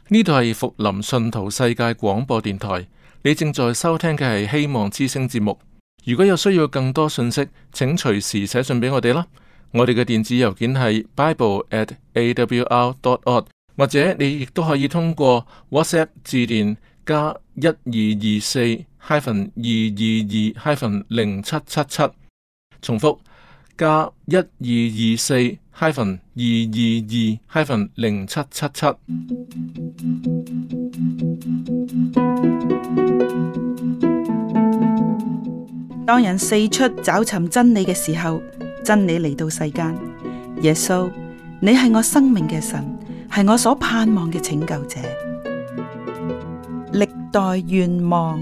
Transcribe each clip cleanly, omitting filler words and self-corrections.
呢度係福林信徒世界廣播電台，你正在收聽嘅係希望之聲節目。如果有需要更多信息，請隨時寫信俾我哋啦。我哋嘅電子郵件係 bible@awr.org， 或者你亦都可以通過 WhatsApp 致電加1224-222-0777，重複加1224-222-0777。 當人四出找尋真理嘅時候，真理嚟到世間。耶穌，你係我生命嘅神，係我所盼望嘅拯救者。歷代願望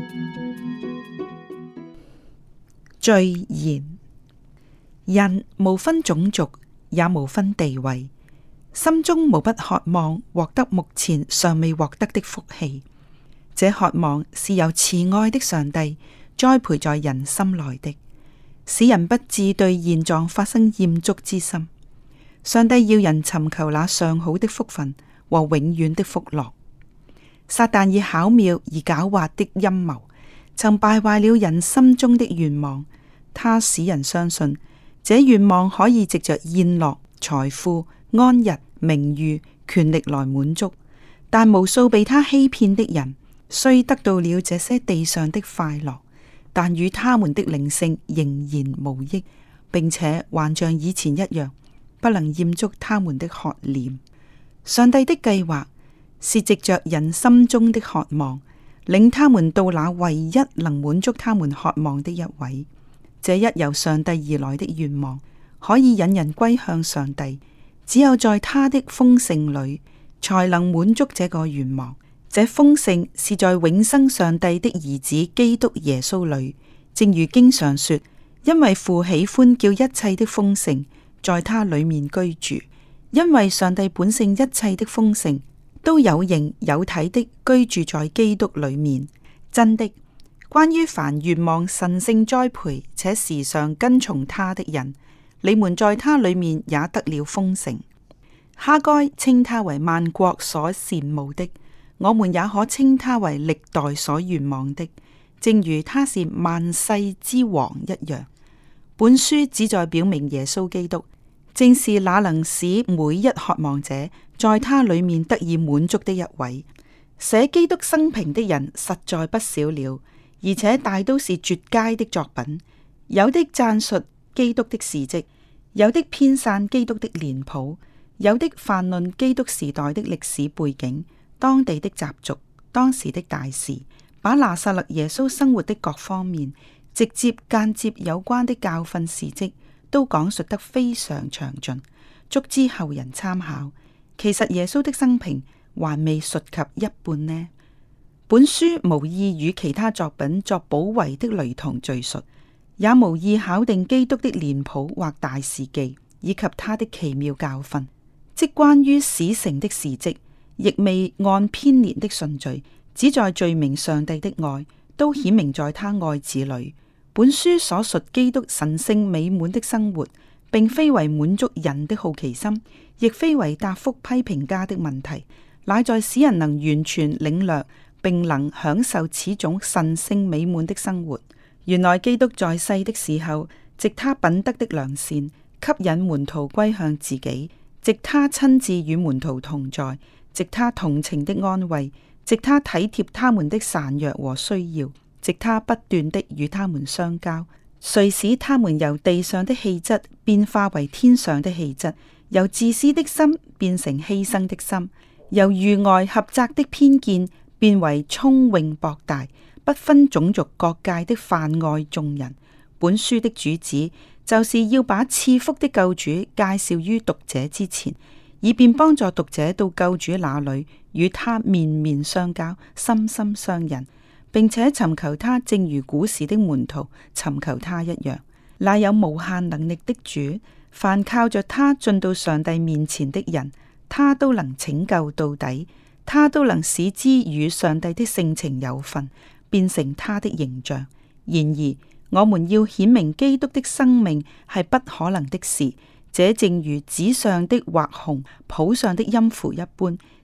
序言：人無分種族，也無分地位，心中無不渴望獲得目前尚未獲得的福氣。這渴望是由慈愛的上帝栽培在人心內的，使人不致對現狀發生厭足之心。上帝要人尋求那上好的福分和永遠的福樂。撒旦以巧妙而狡猾的陰謀，曾敗壞了人心中的願望。他使人相信，這願望可以藉着宴樂、財富、安逸、名譽、權力來滿足。但無數被他欺騙的人，雖得到了這些地上的快樂，但與他們的靈性仍然無益，並且還像以前一樣，不能驗足他們的渴念。上帝的計劃是藉着人心中的渴望，領他們到那唯一能滿足他們渴望的一位。這一由上帝而來的願望，可以引人歸向上帝。只有在他的豐盛裏，才能滿足這個願望。這豐盛是在永生上帝的兒子基督耶穌裏。正如經常說，因為父喜歡叫一切的豐盛在他裏面居住，因為上帝本性一切的豐盛都有形有體的居住在基督裏面。真的，關於凡願望神聖栽培且時常跟從他的人，你們在他裏面也得了豐盛。哈該稱他為萬國所羨慕的，我們也可稱他為歷代所願望的，正如他是萬世之王一樣。本書旨在表明耶穌基督正是那能使每一渴望者在他裏面得以滿足的一位。寫基督生平的人實在不少了，而且大都是絕佳的作品。有的讚述基督的事跡，有的編撰基督的年譜，有的泛論基督時代的歷史背景、當地的習俗、當時的大事，把拿撒勒耶穌生活的各方面，直接間接有關的教訓事跡，都講述得非常詳盡，足之後人參考。其實耶穌的生平還未述及一半呢。本書無意與其他作品作補遺的雷同敘述，也無意考定基督的年譜或大事記，以及他的奇妙教訓。即關於史成的事跡，亦未按編年的順序，只在敘明上帝的愛，都顯明在他愛子裏。本書所述基督神聖美滿的生活，並非為滿足人的好奇心，亦非為答覆批評家的問題，乃在使人能完全領略並能享受此種神聖美滿的生活。原來基督在世的時候，藉他品德的良善，吸引門徒歸向自己，藉他親自與門徒同在，藉他同情的安慰，藉他體貼他們的孱弱和需要，藉他不斷的與他們相交，遂使他們由地上的氣質變化為天上的氣質，由自私的心變成犧牲的心，由愚呆狹窄的偏見變為聰穎博大、不分種族各界的泛愛眾人。本書的主旨就是要把賜福的救主介紹於讀者之前，以便幫助讀者到救主那裏與他面面相交、心心相印，並且尋求他，正如古時的門徒尋求他一樣。那有無限能力的主，凡靠着他進到上帝面前的人，他都能拯救到底，他都能使之與上帝的性情有份，變成他的形象。然而我們要顯明基督的生命係不可能的事，這正如紙上的畫紅，譜上的音符一般，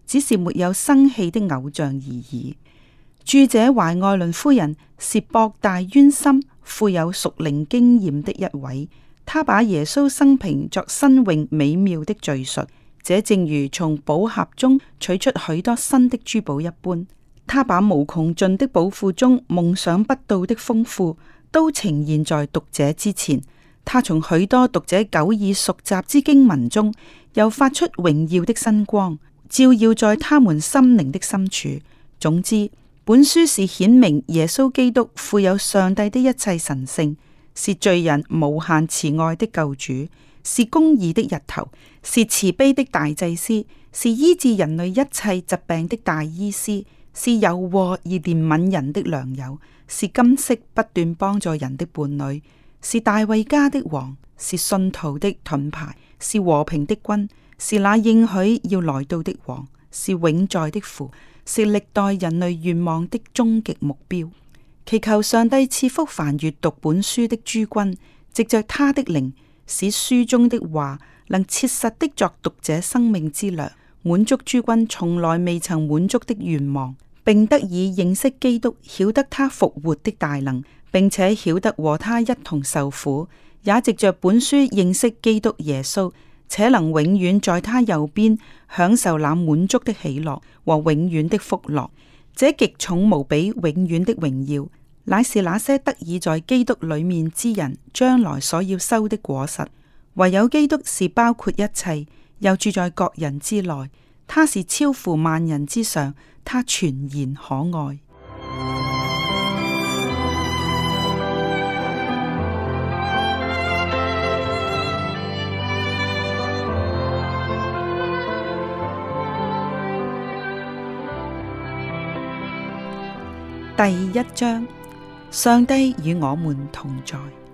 只是沒有生氣的偶像而已。著者懷愛倫夫人是博大淵深、富有屬靈經驗的一位，他把耶穌生平作新穎美妙的敘述，這正如從寶盒中取出許多新的珠寶一般。他把無窮盡的寶庫中夢想不到的豐富都呈現在讀者之前。他從許多讀者久已熟習之經文中，又發出榮耀的新光，照耀在他們心靈的深處。總之，本書是顯明耶穌基督富有上帝的一切神性，是罪人無限慈愛的救主，是公義的日頭，是慈悲的大祭司，是醫治人類一切疾病的大醫師，是柔和而憐憫人的良友，是今昔不斷幫助人的伴侶，是大衛家的王，是信徒的盾牌，是和平的君，是那應許要來到的王，是永在的父，是歷代人類願望的終極目標。祈求上帝賜福凡閱讀本書的諸君，藉着他的靈，使書中的話能切實的作讀者生命之糧，滿足諸君從來未曾滿足的願望，並得以認識基督，曉得他復活的大能，並且曉得和他一同受苦，也藉着本書認識基督耶穌，且能永遠在他右邊享受那滿足的喜樂和永遠的福樂。這極重無比永遠的榮耀，乃是那些得以在基督裏面之人將來所要收的果實。唯有基督是包括一切，又住在各人之內，他是超乎萬人之上，他全然可愛。第一章，上帝與我們同在。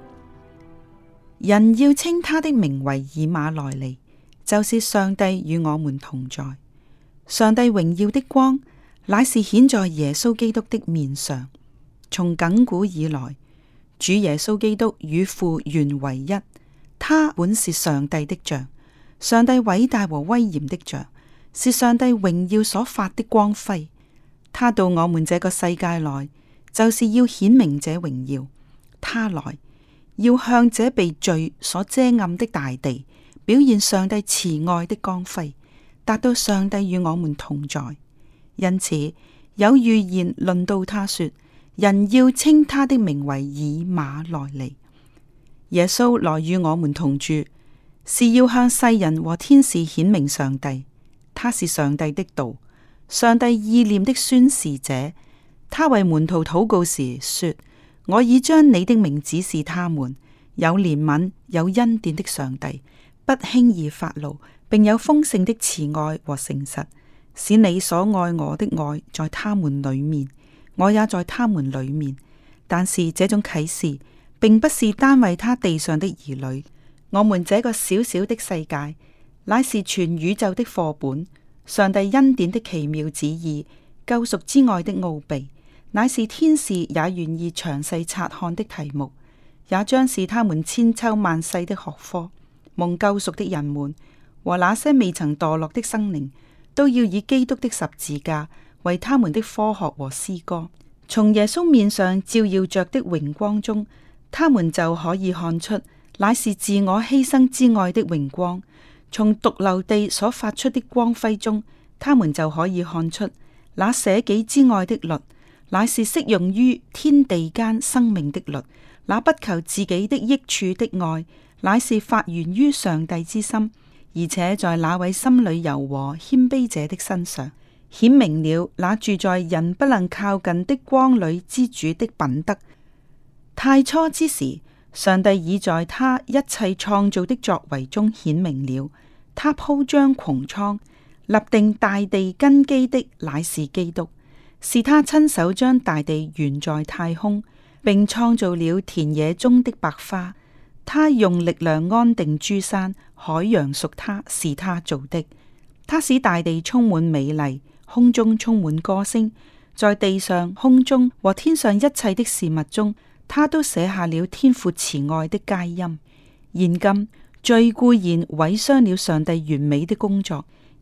人要稱他的名為以馬內利，就是上帝與我們同在。上帝榮耀的光，乃是顯在耶穌基督的面上。從亙古以來，主耶穌基督與父原為一，他本是上帝的像，上帝偉大和威嚴的像，是上帝榮耀所發的光輝。他到我們這個世界來，就是要顯明這榮耀。他來，要向這被罪所遮暗的大地，表現上帝慈愛的光輝，達到上帝與我們同在。因此，有預言論到他說，人要稱他的名為以馬內利。耶穌來與我們同住，是要向世人和天使顯明上帝。他是上帝的道，上帝意念的宣示者。他為門徒禱告時說，我已將你的名指示他們，有憐憫有恩典的上帝，不輕易發怒，並有豐盛的慈愛和誠實，使你所愛我的愛在他們裏面，我也在他們裏面。但是這種啟示並不是單為他地上的兒女，我們這個小小的世界乃是全宇宙的課本。上帝恩典的奇妙旨意，救贖之外的奧秘，乃是天使也願意詳細察看的題目，也將是他們千秋萬世的學科。蒙救贖的人們和那些未曾墮落的生靈，都要以基督的十字架為他們的科學和詩歌。從耶穌面上照耀着的榮光中，他們就可以看出，乃是自我犧牲之愛的榮光。從髑髏地所發出的光輝中，他們就可以看出，那捨己之愛的律，乃是適用於天地間生命的律；那不求自己的益處的愛，乃是發源於上帝之心，而且在那位心裏柔和謙卑者的身上，顯明了那住在人不能靠近的光裏之主的品德。太初之時，上帝已在他一切創造的作為中顯明了。他鋪張穹蒼，立定大地根基的乃是基督，是他親手將大地懸在太空，並創造了田野中的百花。他用力量安定諸山，海洋屬他，是他做的。他使大地充滿美麗，空中充滿歌聲，在地上、空中和天上一切的事物中，他都寫下了天父慈愛的佳音。現今罪固然毀傷了上帝完美的工作，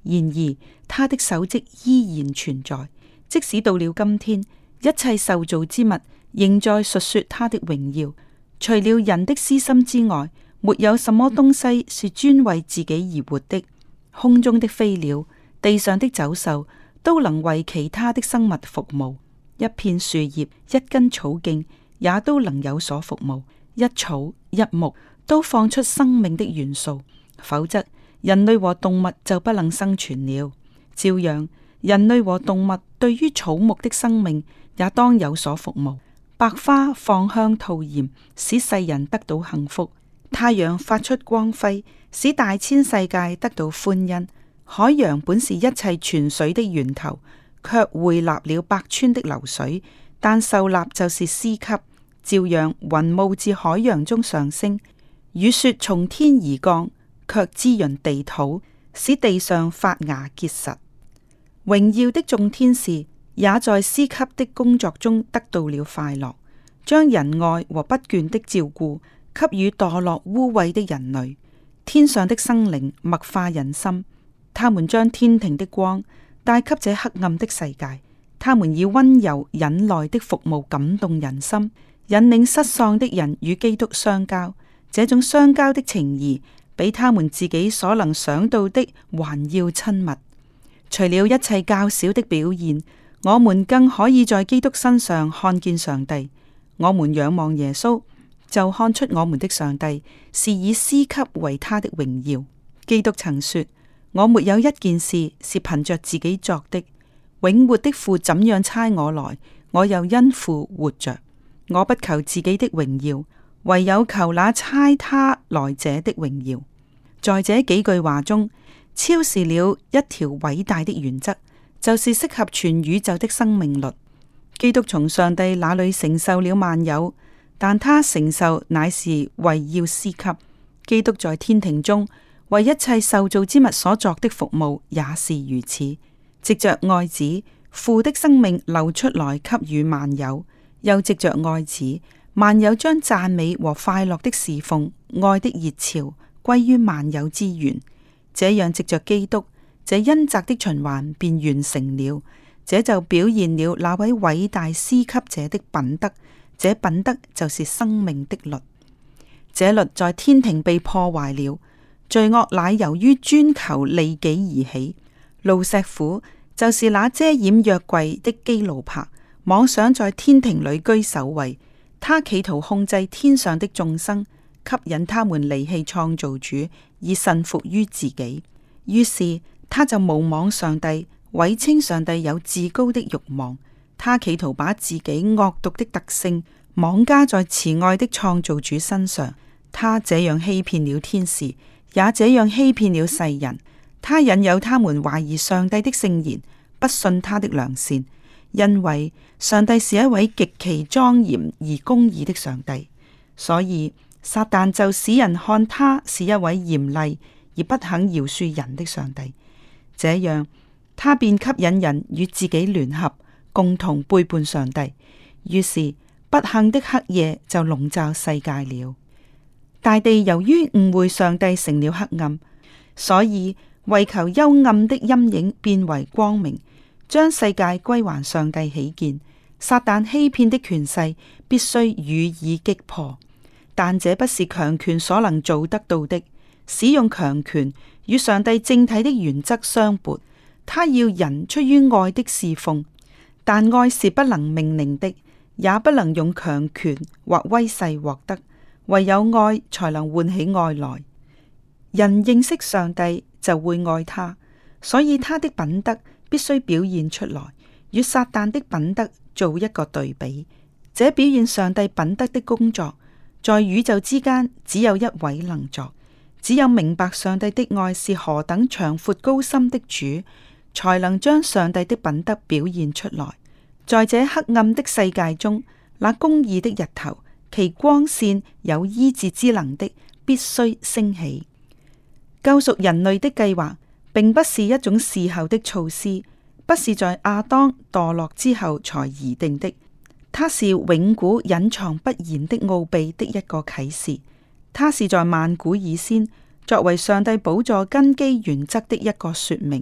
然而他的手跡依然存在，即使到了今天，一切受造之物仍在述說他的榮耀。除了人的私心之外，沒有什麼東西是專為自己而活的。空中的飛鳥、地上的走獸都能為其他的生物服務，一片樹葉、一根草莖也都能有所服務，一草一木都放出生命的元素，否則人類和動物就不能生存了。照樣，人類和動物對於草木的生命也當有所服務。百花放香吐艷，使世人得到幸福；太陽發出光輝，使大千世界得到歡欣。海洋本是一切泉水的源頭，卻匯納了百川的流水，但受納就是施給。照樣，雲霧自海洋中上升，雨雪從天而降，卻滋潤地土，使地上發芽結實。榮耀的眾天使也在施給的工作中得到了快樂，將仁愛和不倦的照顧給予墮落污穢的人類。天上的生靈默化人心，他們將天庭的光帶給這黑暗的世界。他們以溫柔忍耐的服務感動人心，引領失喪的人與基督相交。這種相交的情誼，比他們自己所能想到的還要親密。除了一切較小的表現，我們更可以在基督身上看見上帝。我們仰望耶穌，就看出我們的上帝是以施給為他的榮耀。基督曾說：我沒有一件事是憑着自己作的，永活的父怎樣差我來，我又因父活着。我不求自己的榮耀，唯有求那差他來者的榮耀。在這幾句話中，超視了一條偉大的原則，就是適合全宇宙的生命律。基督從上帝那裏承受了萬有，但他承受乃是為要施給。基督在天庭中為一切受造之物所作的服務也是如此，藉着愛子，父的生命流出來給予萬有，又藉着愛子，萬有將讚美和快樂的侍奉、愛的熱潮歸於萬有之源。這樣藉着基督，這恩澤的循環便完成了。這就表現了那位偉大施給者的品德，這品德就是生命的律。這律在天庭被破壞了，罪惡乃由於專求利己而起。路石虎就是那遮掩約櫃的基路伯，妄想在天庭裏居首位。他企圖控制天上的眾生，吸引他們離棄創造主，以臣服於自己。於是他就誣妄上帝，毀稱上帝有自高的慾望。他企圖把自己惡毒的特性妄加在慈愛的創造主身上。他這樣欺騙了天使，也這樣欺騙了世人。他引誘他們懷疑上帝的聖言，不信他的良善，因為上帝是一位極其莊嚴而公義的上帝。所以撒旦就使人看他是一位嚴厲而不肯饒恕人的上帝。這樣他便吸引人與自己聯合，共同背叛上帝。於是不幸的黑夜就籠罩世界了。大地由於誤會上帝成了黑暗，所以為求幽暗的陰影變為光明，將世界歸還上帝起見。撒旦欺騙的權勢必須予以擊破，但這不是強權所能做得到的。使用強權與上帝正體的原則相悖。他要人出於愛的侍奉，但愛是不能命令的，也不能用強權或威勢獲得。唯有愛才能喚起愛來。人認識上帝就會愛他，所以他的品德必須表現出來，與撒旦的品德做一個對比。這表現上帝品德的工作，在宇宙之間只有一位能作。只有明白上帝的愛是何等長闊高深的主，才能將上帝的品德表現出來。在這黑暗的世界中，那公義的日頭，其光線有醫治之能的，必須升起。救贖人類的計劃，並不是一種事後的措施，不是在亞當墮落之後才擬定的，它是永古隱藏不言的奧秘的一個啟示。它是在萬古以先，作為上帝寶座根基原則的一個說明。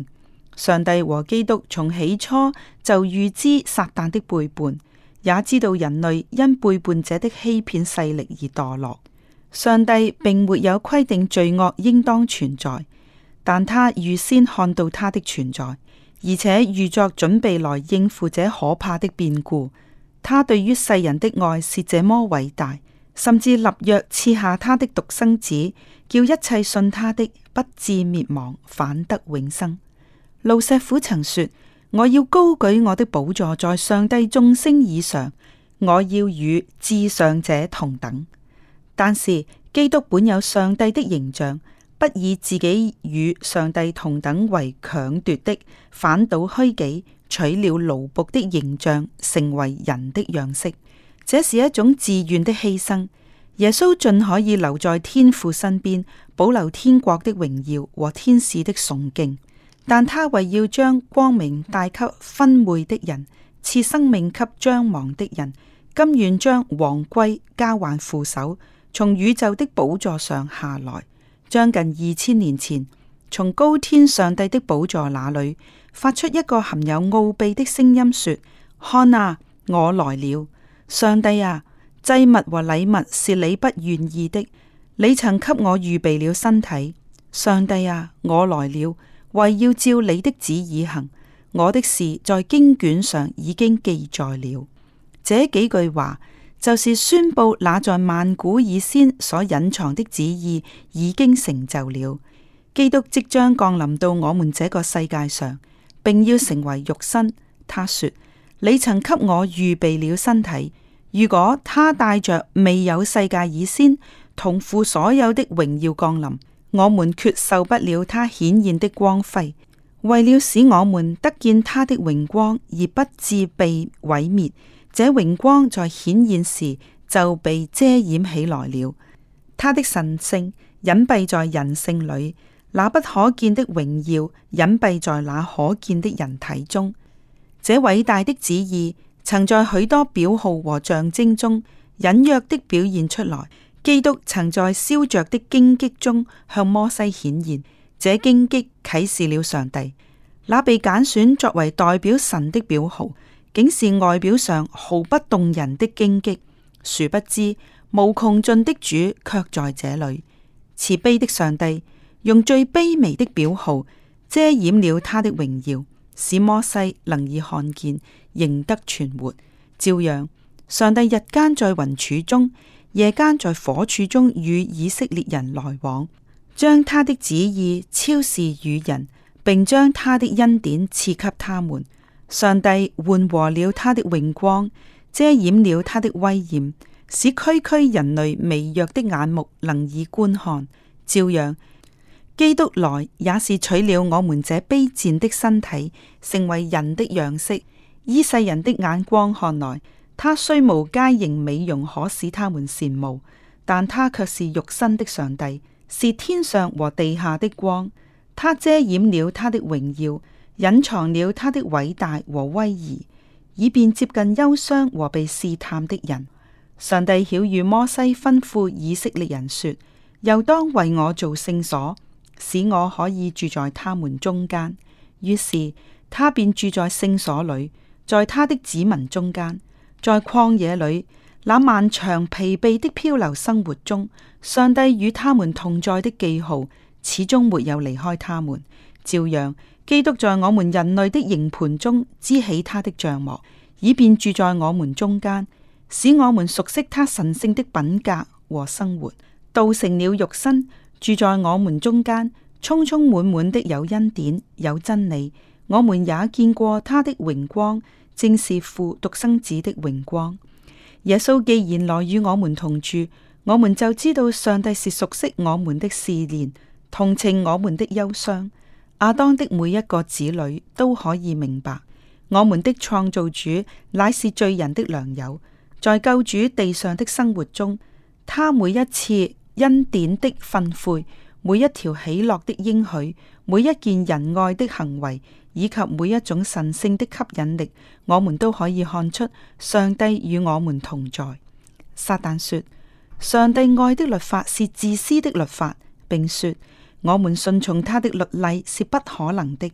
上帝和基督從起初就預知撒旦的背叛，也知道人類因背叛者的欺騙勢力而墮落。上帝並沒有規定罪惡應當存在，但他預先看到它的存在，而且預作準備來應付這可怕的變故。他對於世人的愛是這麼偉大，甚至立約賜下他的獨生子，叫一切信他的不至滅亡，反得永生。路錫甫曾說：我要高舉我的寶座在上帝眾星以上，我要與至上者同等。但是基督本有上帝的形象，不以自己與上帝同等為強奪的，反倒虛己，取了奴僕的形象，成為人的樣式。這是一種自願的犧牲。耶穌盡可以留在天父身邊，保留天國的榮耀和天使的崇敬，但他為要將光明帶給昏昧的人，賜生命給將亡的人，甘願將王冠交還父手，從宇宙的寶座上下來。將近2000年前，從高天上帝的寶座那裏發出一個含有奧秘的聲音說：看啊，我來了！上帝啊，祭物和禮物是你不願意的，你曾給我預備了身體。上帝啊，我來了，為要照你的旨意行。我的事在經卷上已經記載了。這幾句話就是宣布那在萬古以先所隱藏的旨意已經成就了。基督即將降臨到我們這個世界上，並要成為肉身。他說：你曾給我預備了身體。如果他帶着未有世界以先同父所有的榮耀降臨，我們決受不了他顯現的光輝。為了使我們得見他的榮光而不致被毀滅，這榮光在顯現時就被遮掩起來了。他的神性隱蔽在人性裏，那不可見的榮耀隱蔽在那可見的人體中。這偉大的旨意曾在許多表號和象徵中隱約的表現出來。基督曾在燒着的荊棘中向摩西顯現，這荊棘啟示了上帝。那被揀選作為代表神的表號，竟是外表上毫不動人的荊棘。殊不知無窮盡的主卻在這裏。慈悲的上帝用最卑微的表號遮掩了他的榮耀，使摩西能以看見，仍得存活。照樣，上帝日間在雲柱中，夜間在火柱中與以色列人來往，將他的旨意超示與人，並將他的恩典賜給他們。上帝緩和了他的榮光，遮掩了他的威嚴，使區區人類微弱的眼目能以觀看。照樣，基督來也是取了我們這卑賤的身體，成為人的樣式。依世人的眼光看來，他雖無佳形美容可使他們羨慕，但他卻是肉身的上帝，是天上和地下的光。他遮掩了他的榮耀，隱藏了他的偉大和威儀，以便接近憂傷和被試探的人。上帝曉諭摩西吩咐以色列人說：又當為我做聖所，使我可以住在他們中間。於是他便住在聖所裏，在他的子民中間。在曠野裏，那漫長疲憊的漂流生活中，上帝與他們同在的記號始終沒有離開他們。照樣，基督在我們人類的營盤中支起他的帳幕，以便住在我們中間，使我們熟悉他神聖的品格和生活。道成了肉身，住在我們中間，充充滿滿的有恩典有真理。我們也見過他的榮光，正是父獨生子的榮光。耶穌既然來與我們同住，我們就知道上帝是熟悉我們的試煉，同情我們的憂傷。亞當的每一個子女都可以明白，我們的創造主乃是罪人的良友。在救主地上的生活中，他每一次恩典的訓誨，每一條喜樂的應許，每一件仁愛的行為，以及每一種神聖的吸引力，我們都可以看出上帝與我們同在。撒旦說，上帝愛的律法是自私的律法，並說我們順從他的律例是不可能的。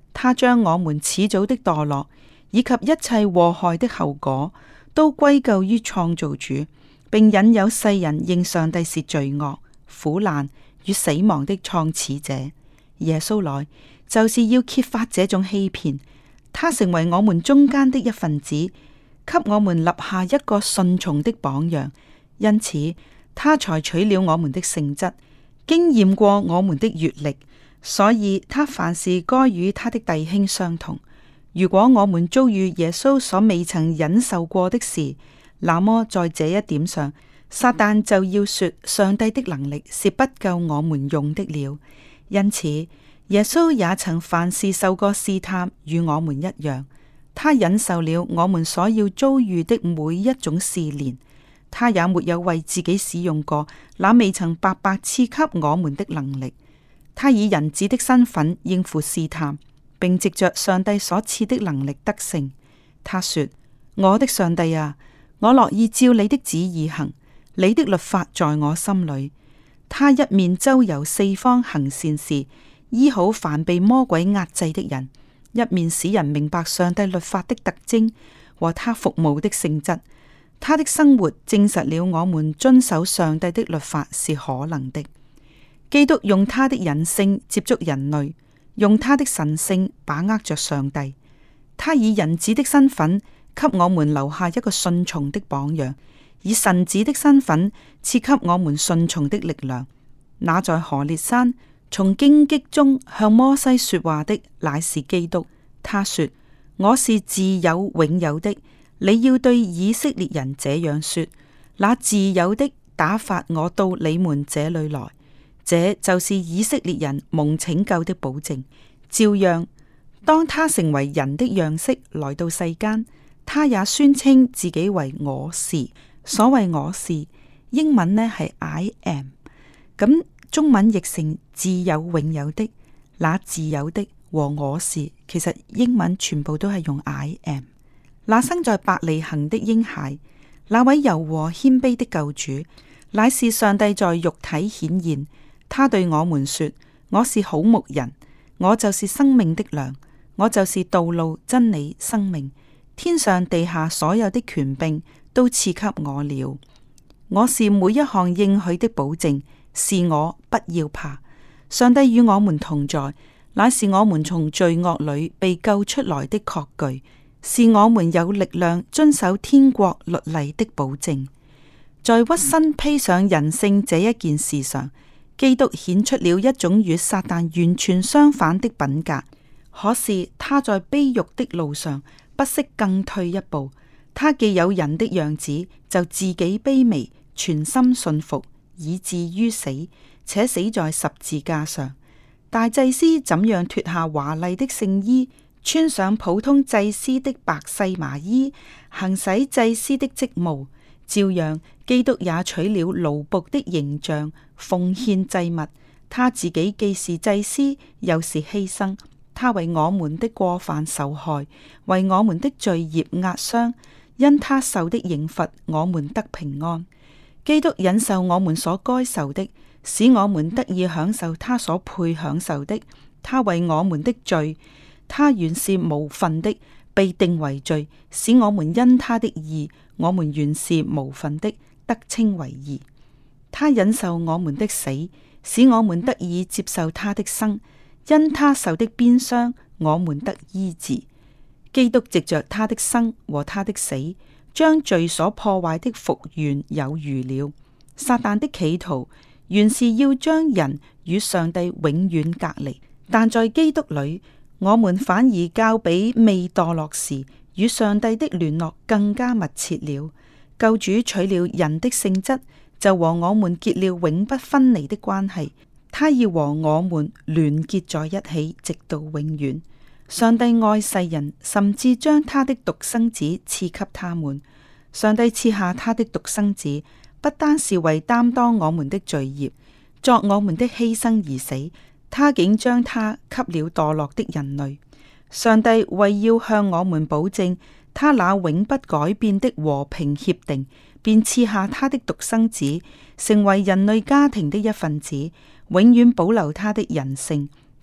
他將我們始祖的墮落以及一切禍害的後果都歸咎於創造主，並引誘世人認上帝是罪惡、苦難與死亡的創始者。耶穌來就是要揭發這種欺騙，他成為我們中間的一份子，給我們立下一個順從的榜樣，因此他才取了我們的性質，經驗過我們的閱歷，所以他凡事該與他的弟兄相同。如果我們遭遇耶穌所未曾忍受過的事，那麼在這一點上，撒旦就要說上帝的能力是不夠我們用的了。因此耶穌也曾凡事受過試探，與我們一樣，他忍受了我們所要遭遇的每一種試煉，他也沒有為自己使用過那未曾白白賜給我們的能力。他以人子的身份應付試探，並藉着上帝所賜的能力得勝。他說：我的上帝啊，我樂意照你的旨意行，你的律法在我心裏。他一面周遊四方行善事，醫好凡被魔鬼壓制的人，一面使人明白上帝律法的特徵和他服務的性質。他的生活證實了我們遵守上帝的律法是可能的。基督用他的人性接觸人類，用他的神性把握着上帝。他以人子的身份給我們留下一個順從的榜樣，以神子的身份賜給我們順從的力量。那在何烈山從荊棘中向摩西說話的乃是基督。他說：我是自有永有的。你要對以色列人這樣說：那自有的打發我到你們這裏來。這就是以色列人蒙拯救的保證。照樣，當他成為人的樣式來到世間，他也宣稱自己為我是。所謂我是，英文呢係 I am， 咁中文譯成自有永有的。那自有的和我是，其實英文全部都係用 I am。那生在伯利恆的嬰孩，那位柔和謙卑的救主，乃是上帝在肉體顯現。他對我們說：我是好牧人，我就是生命的糧，我就是道路、真理、生命。天上地下所有的權柄都賜給我了。我是每一項應許的保證，是我，不要怕。上帝與我們同在，乃是我們從罪惡裏被救出來的確據，是我們有力量遵守天國律例的保證。在屈身披上人性這一件事上，基督顯出了一種與撒旦完全相反的品格。可是他在卑辱的路上不惜更退一步，他既有人的樣子，就自己卑微，全心信服，以至於死，且死在十字架上。大祭司怎樣脫下華麗的聖衣，穿上普通祭司的白細麻衣，行使祭司的職務，照樣基督也取了奴僕的形象，奉獻祭物。他自己既是祭司，又是犧牲。他為我們的過犯受害，為我們的罪孽壓傷。因他受的刑罰，我們得平安。基督忍受我們所該受的，使我們得以享受他所配享受的。他為我們的罪，他原是無份的，被定為罪，使我們因他的義，我們原是無份的，得稱為義。他忍受我們的死，使我們得以接受他的生。因他受的鞭傷，我們得醫治。基督藉着他的生和他的死，將罪所破壞的復原有餘了。撒旦的企圖原是要將人與上帝永遠隔離，但在基督裏，我們反而較比未墮落時與上帝的聯絡更加密切了。救主取了人的性質，就和我們結了永不分離的關係。他要和我們聯結在一起，直到永遠。上帝愛世人，甚至將他的獨生子賜給他們。上帝賜下他的獨生子，不單是為擔當我們的罪孽，作我們的犧牲而死，他竟將他給了墮落的人類。上帝為要向我們保證他那永不改變的和平協定，便賜下他的獨生子，成為人類家庭的一份子，永遠保留他的人性，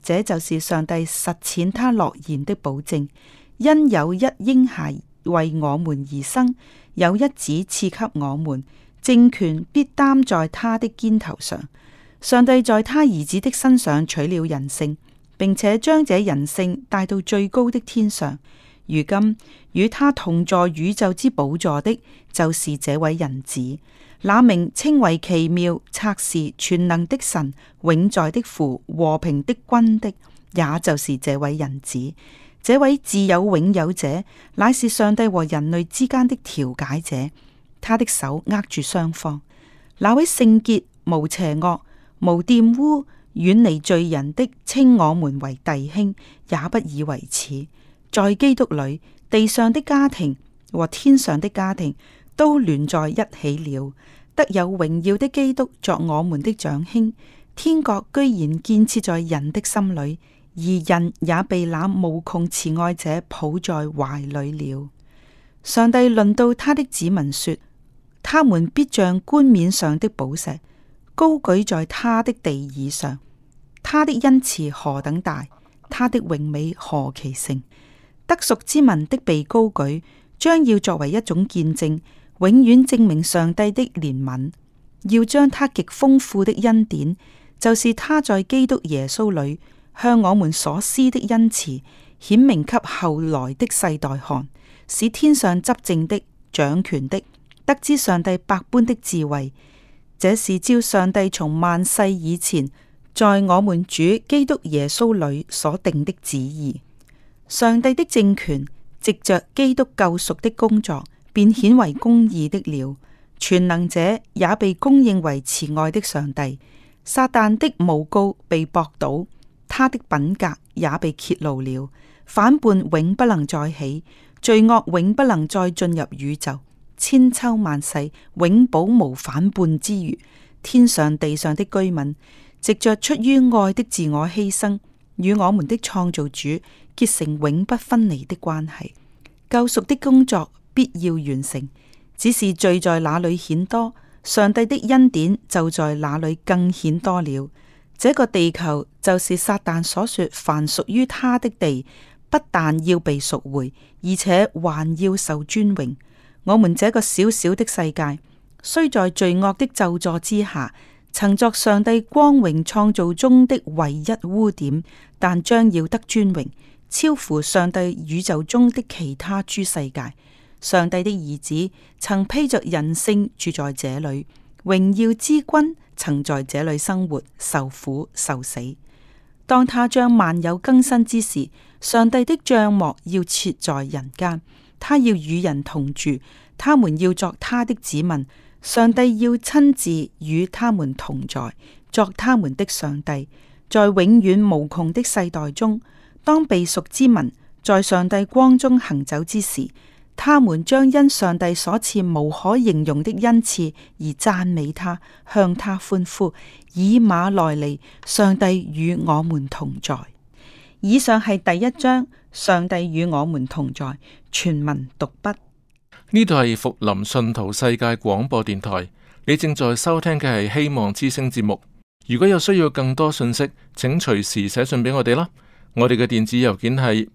這就是上帝實踐他諾言的保證。因有一嬰孩為我們而生，有一子賜給我們，政權必擔在他的肩頭上。上帝在他兒子的身上取了人性，並且將這人性帶到最高的天上。如今與他同坐宇宙之寶座的，就是這位人子。那名稱為奇妙、策士、全能的神、永在的父、和平的君的，也就是這位人子。這位自有永有者，乃是上帝和人類之間的調解者。他的手握住雙方。那位聖潔、無邪惡、無玷污、遠離罪人的，稱我們為弟兄，也不以為恥。在基督裏，地上的家庭和天上的家庭都聯在一起了。得有榮耀的基督作我們的長兄，天國居然建設在人的心裏，而人也被那無窮慈愛者抱在懷裏了。上帝論到他的子民說，他們必像冠冕上的寶石，高舉在他的地以上。他的恩慈何等大，他的榮美何其盛。得贖之民的被高舉，將要作為一種見證，永遠證明上帝的憐憫，要將他極豐富的恩典，就是他在基督耶穌裏向我們所施的恩慈，顯明給後來的世代看，使天上執政的、掌權的得知上帝百般的智慧。這是照上帝從萬世以前在我們主基督耶穌裏所定的旨意。上帝的政權藉着基督救贖的工作，便顯為公義的了。全能者也被公認為慈愛的上帝。撒旦的誣告被駁倒，他的品格也被揭露了。反叛永不能再起，罪惡永不能再進入宇宙。千秋萬世永保無反叛之餘，天上地上的居民藉着出於愛的自我犧牲，與我們的創造主結成永不分離的關係。救贖的工作必要完成，只是罪在哪裏顯多，上帝的恩典就在哪裏更顯多了。這個地球就是撒旦所說凡屬於他的地，不但要被贖回，而且還要受尊榮。我們這個小小的世界，雖在罪惡的咒詛之下，曾作上帝光榮創造中的唯一污點，但將要得尊榮，超乎上帝宇宙中的其他諸世界。上帝的兒子曾披着人性住在這裏，榮耀之君曾在這裏生活、受苦、受死。當他將萬有更新之時，上帝的帳幕要設在人間，他要與人同住，他們要作他的子民。上帝要親自與他們同在，作他們的上帝。在永遠無窮的世代中，當被贖之民在上帝光中行走之時，他們將因上帝所賜無可形容的恩賜而讚美他，向他歡呼。以馬內利，上帝與我們同在。以上係第一章，上帝與我們同在。全文讀畢。 呢度係福林信徒世界廣播電台，你正在收聽嘅係希望之聲節目。如果有需要更多信息，請隨時寫信俾我哋啦。我哋嘅電子郵件係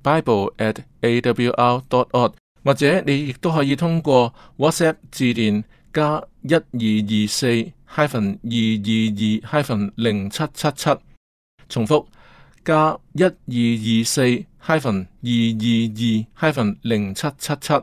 bible@awr.org， 或者你亦都可以通過 WhatsApp 致電加1224-222-0777，重複加1224-222-0777。